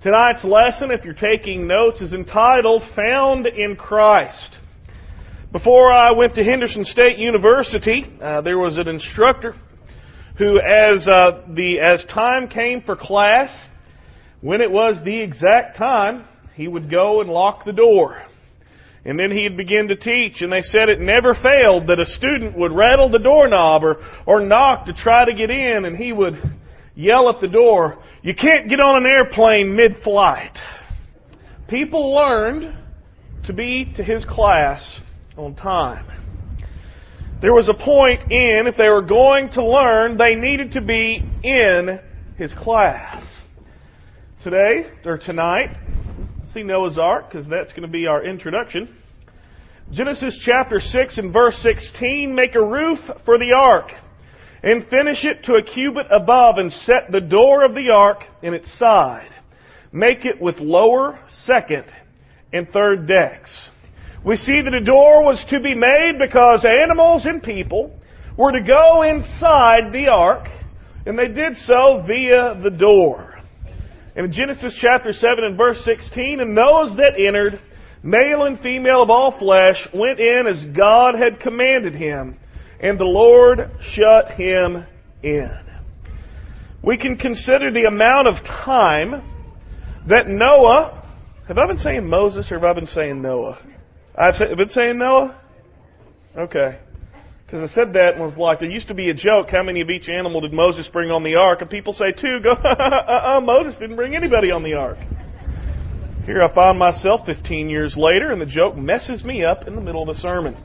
Tonight's lesson, if you're taking notes, is entitled Found in Christ. Before I went to Henderson State University, there was an instructor who, as time came for class, when it was the exact time, he would go and lock the door. And then he'd begin to teach, and they said it never failed that a student would rattle the doorknob or knock to try to get in, and he would yell at the door, "You can't get on an airplane mid-flight." People learned to be to his class on time. There was a point if they were going to learn, they needed to be in his class. Tonight, see Noah's Ark, because that's going to be our introduction. Genesis chapter 6 and verse 16, make a roof for the ark, and finish it to a cubit above, and set the door of the ark in its side. Make it with lower, second, and third decks. We see that a door was to be made because animals and people were to go inside the ark, and they did so via the door. In Genesis chapter 7 and verse 16, and those that entered, male and female of all flesh, went in as God had commanded him, and the Lord shut him in. We can consider the amount of time that Noah... Have I been saying Moses or have I been saying Noah? I've been saying Noah? Okay. Because I said that and was like, there used to be a joke, how many of each animal did Moses bring on the ark? And people say 2, Moses didn't bring anybody on the ark. Here I find myself 15 years later, and the joke messes me up in the middle of the sermon.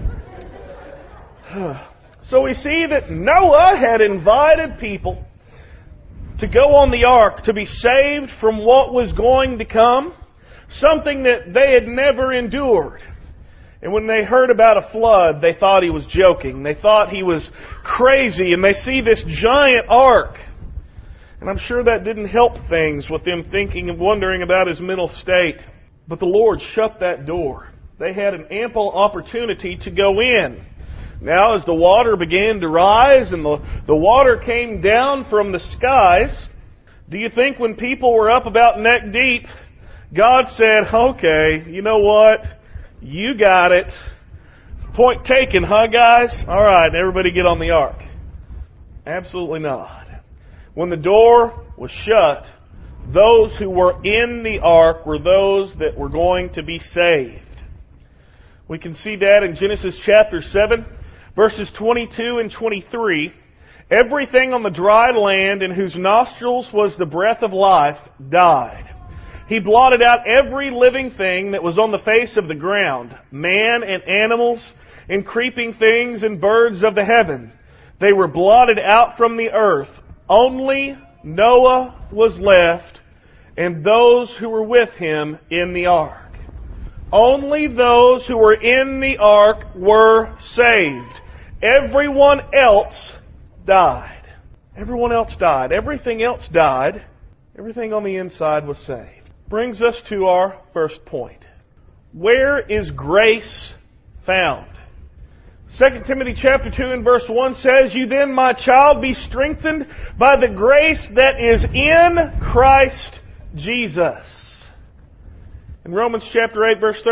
So we see that Noah had invited people to go on the ark to be saved from what was going to come, something that they had never endured. And when they heard about a flood, they thought he was joking. They thought he was crazy, and they see this giant ark. And I'm sure that didn't help things with them thinking and wondering about his mental state. But the Lord shut that door. They had an ample opportunity to go in. Now, as the water began to rise and the water came down from the skies, do you think when people were up about neck deep, God said, okay, you know what? You got it. Point taken, huh, guys? All right, everybody get on the ark. Absolutely not. When the door was shut, those who were in the ark were those that were going to be saved. We can see that in Genesis chapter 7, verses 22 and 23. Everything on the dry land in whose nostrils was the breath of life died. He blotted out every living thing that was on the face of the ground, man and animals and creeping things and birds of the heaven. They were blotted out from the earth. Only Noah was left, and those who were with him in the ark. Only those who were in the ark were saved. Everyone else died. Everyone else died. Everything else died. Everything on the inside was saved. Brings us to our first point. Where is grace found? 2 Timothy chapter 2 and verse 1 says, You then, my child, be strengthened by the grace that is in Christ Jesus. In Romans chapter 8 verse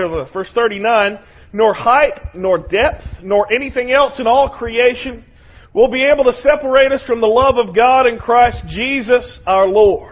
39, nor height, nor depth, nor anything else in all creation will be able to separate us from the love of God in Christ Jesus our Lord.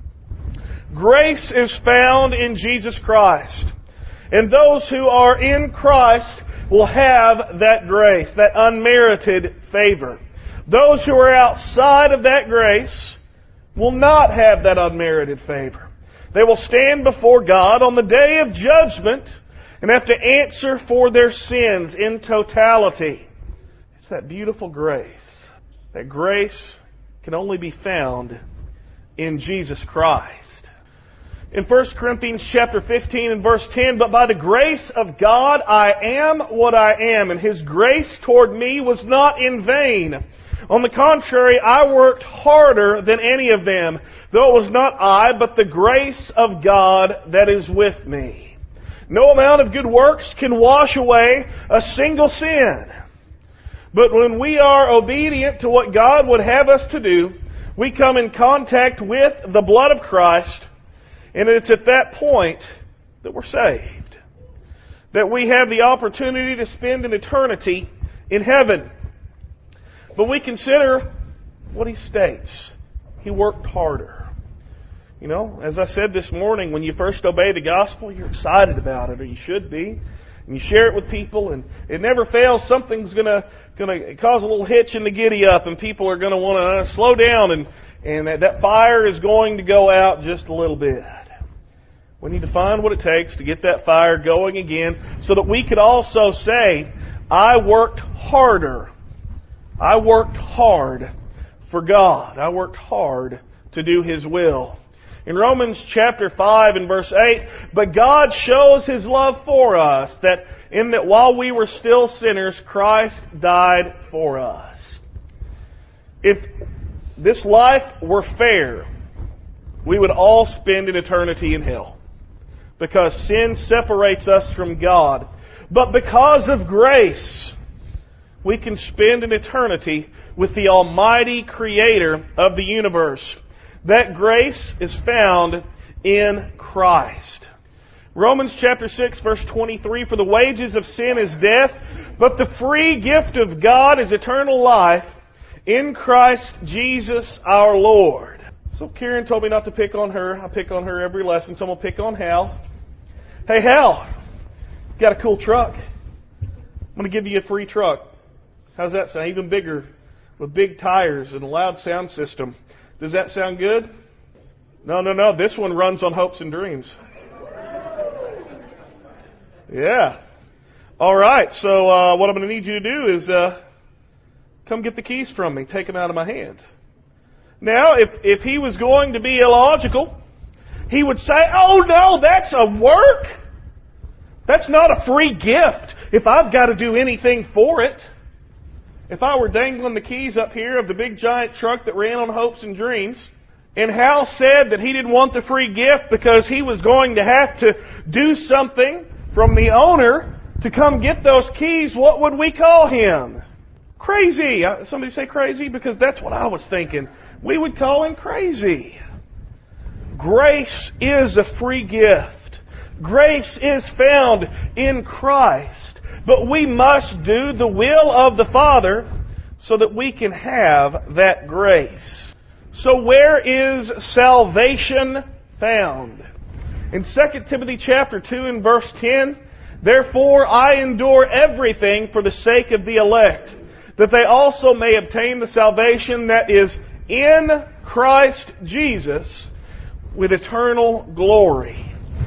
Grace is found in Jesus Christ. And those who are in Christ will have that grace, that unmerited favor. Those who are outside of that grace will not have that unmerited favor. They will stand before God on the day of judgment and have to answer for their sins in totality. It's that beautiful grace. That grace can only be found in Jesus Christ. In 1 Corinthians chapter 15 and verse 10, But by the grace of God I am what I am, and His grace toward me was not in vain. On the contrary, I worked harder than any of them, though it was not I, but the grace of God that is with me. No amount of good works can wash away a single sin. But when we are obedient to what God would have us to do, we come in contact with the blood of Christ, And it's at that point that we're saved. That we have the opportunity to spend an eternity in heaven. But we consider what he states. He worked harder. You know, as I said this morning, when you first obey the gospel, you're excited about it, or you should be. And you share it with people, and it never fails. Something's gonna cause a little hitch in the giddy up, and people are gonna want to slow down, and that fire is going to go out just a little bit. We need to find what it takes to get that fire going again, so that we could also say, I worked harder. I worked hard for God. I worked hard to do His will. In Romans chapter 5 and verse 8, but God shows His love for us, that while we were still sinners, Christ died for us. If this life were fair, we would all spend an eternity in hell, because sin separates us from God. But because of grace, we can spend an eternity with the Almighty Creator of the universe. That grace is found in Christ. Romans chapter 6 verse 23, for the wages of sin is death, but the free gift of God is eternal life in Christ Jesus our Lord. So Karen told me not to pick on her. I pick on her every lesson, so I'm going to pick on Hal. Hey Hal, got a cool truck. I'm going to give you a free truck. How's that sound? Even bigger, with big tires and a loud sound system. Does that sound good? No. This one runs on hopes and dreams. Yeah. All right. So what I'm going to need you to do is come get the keys from me. Take them out of my hand. Now, if he was going to be illogical, he would say, oh no, that's a work. That's not a free gift if I've got to do anything for it. If I were dangling the keys up here of the big giant truck that ran on hopes and dreams, and Hal said that he didn't want the free gift because he was going to have to do something from the owner to come get those keys, what would we call him? Crazy. Somebody say crazy? Because that's what I was thinking. We would call him crazy. Grace is a free gift. Grace is found in Christ. But we must do the will of the Father so that we can have that grace. So where is salvation found? In 2 Timothy chapter 2 and verse 10, therefore I endure everything for the sake of the elect, that they also may obtain the salvation that is in Christ Jesus with eternal glory.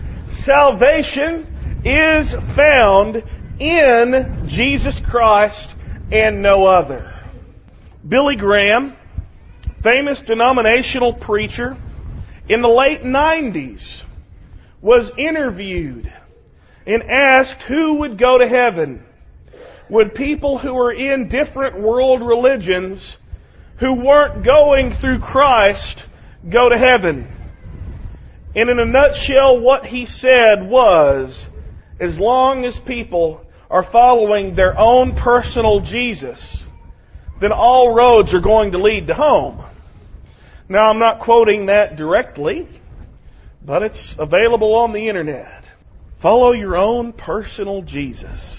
Salvation is found in Jesus Christ and no other. Billy Graham, famous denominational preacher, in the late 90s, was interviewed and asked who would go to heaven. Would people who were in different world religions, who weren't going through Christ, go to heaven? And in a nutshell, what he said was, as long as people are following their own personal Jesus, then all roads are going to lead to home. Now, I'm not quoting that directly, but it's available on the internet. Follow your own personal Jesus.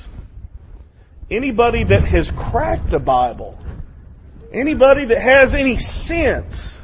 Anybody that has cracked the Bible, anybody that has any sense,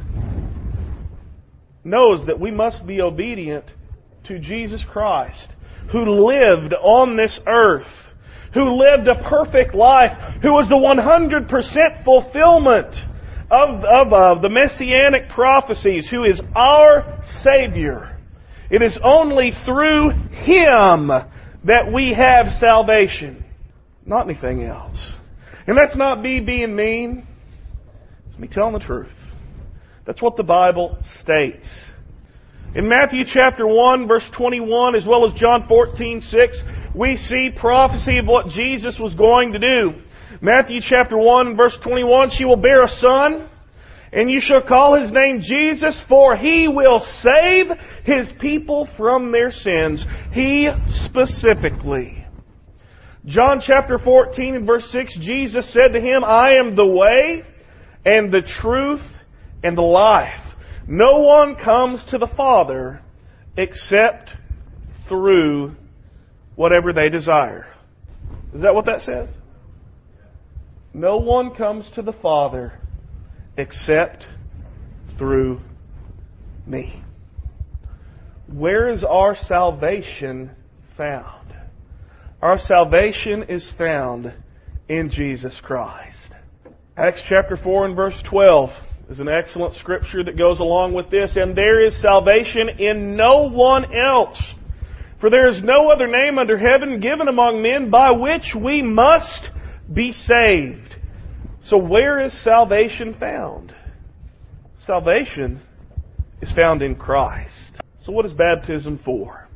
knows that we must be obedient to Jesus Christ, who lived on this earth, who lived a perfect life, who was the 100% fulfillment of the Messianic prophecies, who is our Savior. It is only through Him that we have salvation, not anything else. And that's not me being mean. It's me telling the truth. That's what the Bible states. In Matthew chapter 1, verse 21, as well as John 14:6, we see prophecy of what Jesus was going to do. Matthew chapter 1, verse 21, she will bear a son, and you shall call his name Jesus, for he will save his people from their sins. He specifically. John chapter 14 and verse 6, Jesus said to him, I am the way and the truth and the life. No one comes to the Father except through whatever they desire. Is that what that says? No one comes to the Father except through me. Where is our salvation found? Our salvation is found in Jesus Christ. Acts chapter 4 and verse 12 is an excellent scripture that goes along with this. And there is salvation in no one else. For there is no other name under heaven given among men by which we must be saved. So where is salvation found? Salvation is found in Christ. So what is baptism for?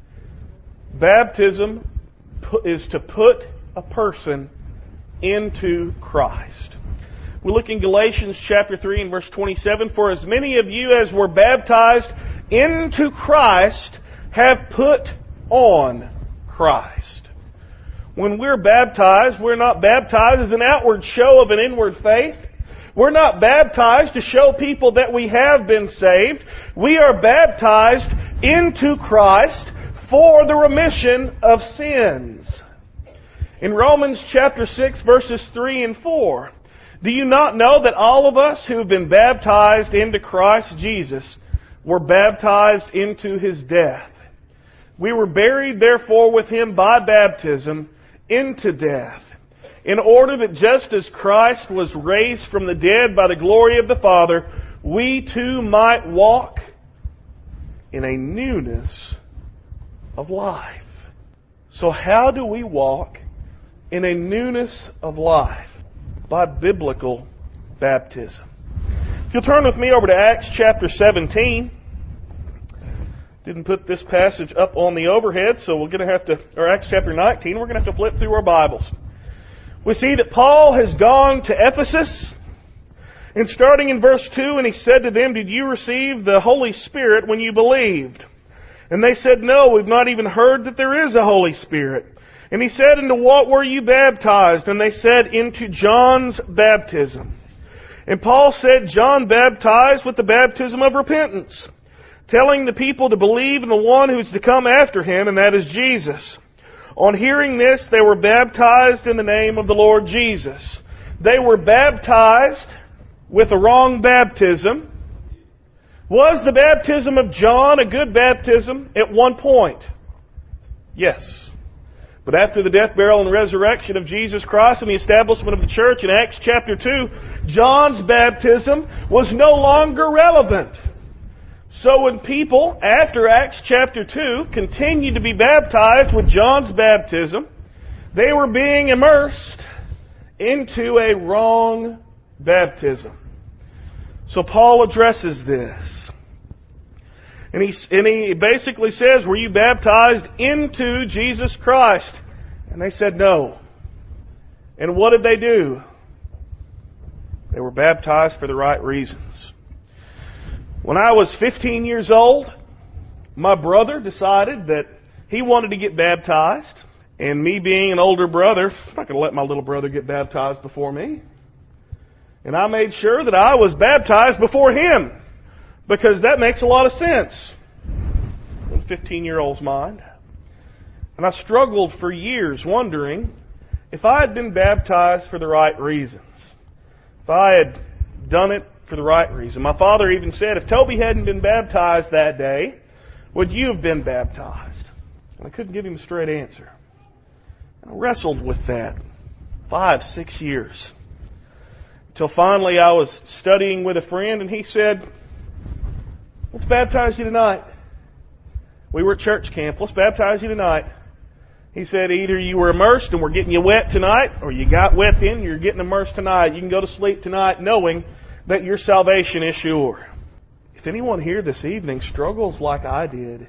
Baptism is to put a person into Christ. We look in Galatians chapter 3 and verse 27. For as many of you as were baptized into Christ have put on Christ. When we're baptized, we're not baptized as an outward show of an inward faith. We're not baptized to show people that we have been saved. We are baptized into Christ for the remission of sins. In Romans chapter 6 verses 3 and 4, do you not know that all of us who have been baptized into Christ Jesus were baptized into His death? We were buried therefore with Him by baptism into death, in order that just as Christ was raised from the dead by the glory of the Father, we too might walk in a newness of life. So how do we walk in a newness of life? By biblical baptism. If you'll turn with me over to Acts chapter 17. Didn't put this passage up on the overhead, so we're going to have to, or Acts chapter 19, we're going to have to flip through our Bibles. We see that Paul has gone to Ephesus, and starting in verse 2, and he said to them, did you receive the Holy Spirit when you believed? And they said, no, we've not even heard that there is a Holy Spirit. And he said, into what were you baptized? And they said, into John's baptism. And Paul said, John baptized with the baptism of repentance, telling the people to believe in the one who is to come after him, and that is Jesus. On hearing this, they were baptized in the name of the Lord Jesus. They were baptized with a wrong baptism. Was the baptism of John a good baptism at one point? Yes. But after the death, burial, and resurrection of Jesus Christ and the establishment of the church in Acts chapter 2, John's baptism was no longer relevant. So when people, after Acts chapter 2, continued to be baptized with John's baptism, they were being immersed into a wrong baptism. So Paul addresses this. And he basically says, were you baptized into Jesus Christ? And they said no. And what did they do? They were baptized for the right reasons. When I was 15 years old, my brother decided that he wanted to get baptized. And me being an older brother, I'm not going to let my little brother get baptized before me. And I made sure that I was baptized before him, because that makes a lot of sense in a 15-year-old's mind. And I struggled for years wondering if I had been baptized for the right reasons, if I had done it for the right reason. My father even said, if Toby hadn't been baptized that day, would you have been baptized? And I couldn't give him a straight answer. And I wrestled with that 5-6 years. Until finally I was studying with a friend and he said, let's baptize you tonight. We were at church camp. Let's baptize you tonight. He said, either you were immersed and we're getting you wet tonight, or you got wet then, you're getting immersed tonight. You can go to sleep tonight knowing that your salvation is sure. If anyone here this evening struggled like I did,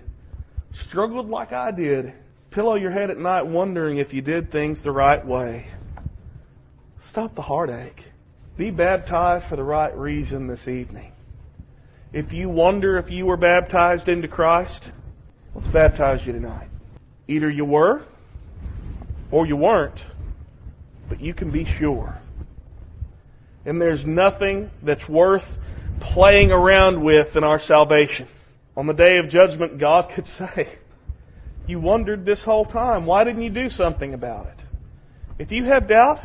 pillow your head at night wondering if you did things the right way, stop the heartache. Be baptized for the right reason this evening. If you wonder if you were baptized into Christ, let's baptize you tonight. Either you were or you weren't, but you can be sure. And there's nothing that's worth playing around with in our salvation. On the day of judgment, God could say, you wondered this whole time. Why didn't you do something about it? If you have doubt,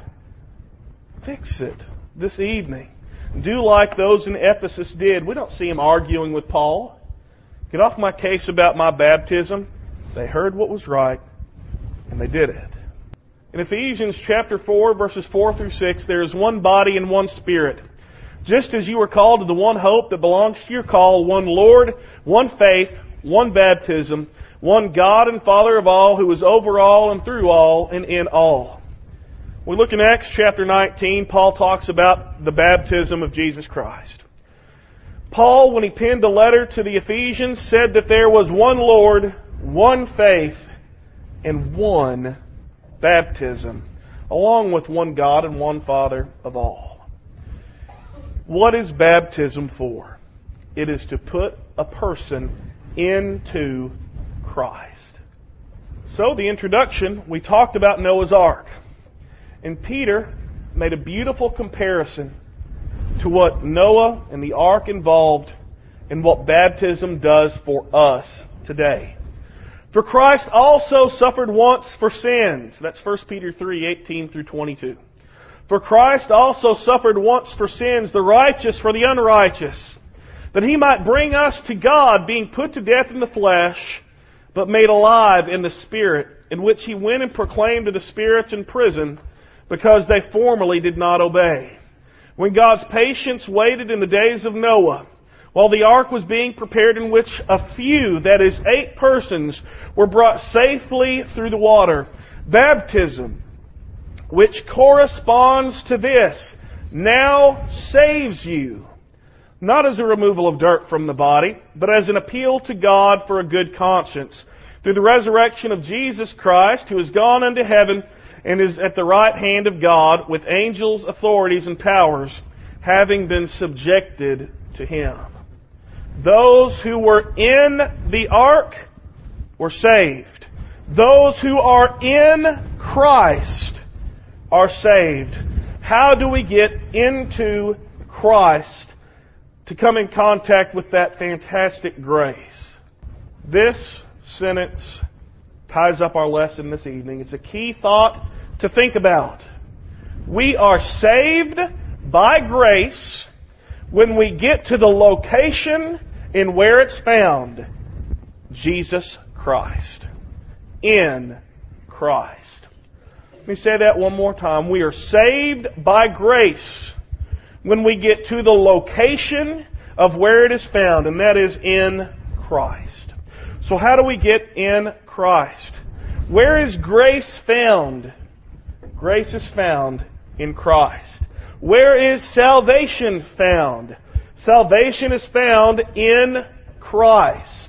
fix it this evening. Do like those in Ephesus did. We don't see them arguing with Paul. Get off my case about my baptism. They heard what was right, and they did it. In Ephesians chapter 4, verses 4 through 6, there is one body and one Spirit. Just as you were called to the one hope that belongs to your call, one Lord, one faith, one baptism, one God and Father of all, who is over all and through all and in all. We look in Acts chapter 19, Paul talks about the baptism of Jesus Christ. Paul, when he penned the letter to the Ephesians, said that there was one Lord, one faith, and one baptism, along with one God and one Father of all. What is baptism for? It is to put a person into Christ. So the introduction, we talked about Noah's Ark. And Peter made a beautiful comparison to what Noah and the ark involved and what baptism does for us today. For Christ also suffered once for sins. That's 1 Peter 3:18 through 22. For Christ also suffered once for sins, the righteous for the unrighteous, that He might bring us to God, being put to death in the flesh, but made alive in the Spirit, in which He went and proclaimed to the spirits in prison, because they formerly did not obey. When God's patience waited in the days of Noah, while the ark was being prepared, in which a few, that is 8 persons, were brought safely through the water. Baptism, which corresponds to this, now saves you, not as a removal of dirt from the body, but as an appeal to God for a good conscience, through the resurrection of Jesus Christ, who has gone unto heaven and is at the right hand of God, with angels, authorities, and powers, having been subjected to Him. Those who were in the ark were saved. Those who are in Christ are saved. How do we get into Christ to come in contact with that fantastic grace? This sentence ties up our lesson this evening. It's a key thought to think about. We are saved by grace when we get to the location in where it's found, Jesus Christ. In Christ. Let me say that one more time. We are saved by grace when we get to the location of where it is found, and that is in Christ. So how do we get in Christ? Where is grace found? Grace is found in Christ. Where is salvation found? Salvation is found in Christ.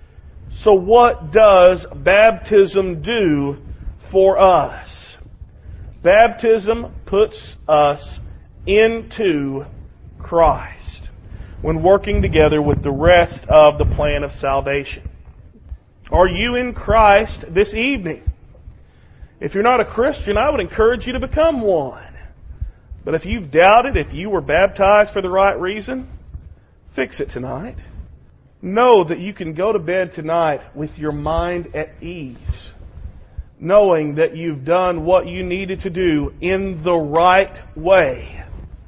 So what does baptism do for us? Baptism puts us into Christ when working together with the rest of the plan of salvation. Are you in Christ this evening? If you're not a Christian, I would encourage you to become one. But if you've doubted if you were baptized for the right reason, fix it tonight. Know that you can go to bed tonight with your mind at ease, knowing that you've done what you needed to do in the right way,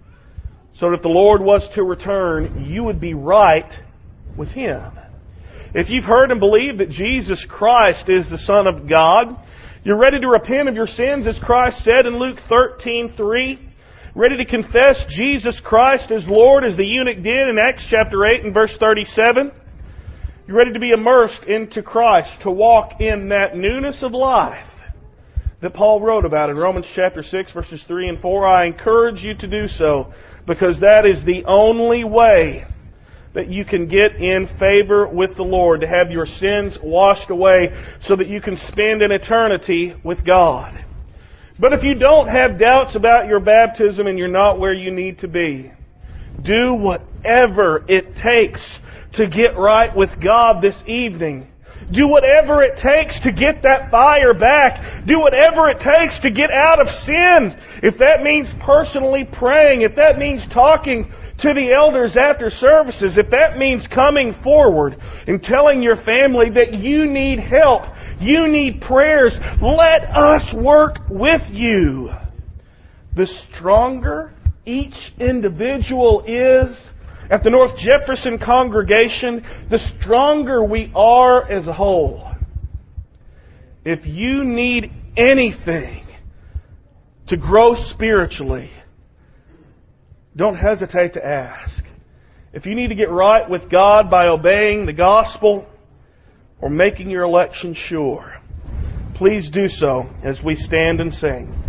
so that if the Lord was to return, you would be right with Him. If you've heard and believed that Jesus Christ is the Son of God, you're ready to repent of your sins, as Christ said in Luke 13:3. Ready to confess Jesus Christ as Lord, as the eunuch did in Acts chapter 8 and verse 37. You're ready to be immersed into Christ, to walk in that newness of life that Paul wrote about in Romans chapter 6 verses 3 and 4. I encourage you to do so, because that is the only way that you can get in favor with the Lord, to have your sins washed away so that you can spend an eternity with God. But if you don't have doubts about your baptism and you're not where you need to be, do whatever it takes to get right with God this evening. Do whatever it takes to get that fire back. Do whatever it takes to get out of sin. If that means personally praying, if that means talking to the elders after services, if that means coming forward and telling your family that you need help, you need prayers, let us work with you. The stronger each individual is at the North Jefferson congregation, the stronger we are as a whole. If you need anything to grow spiritually, don't hesitate to ask. If you need to get right with God by obeying the gospel or making your election sure, please do so as we stand and sing.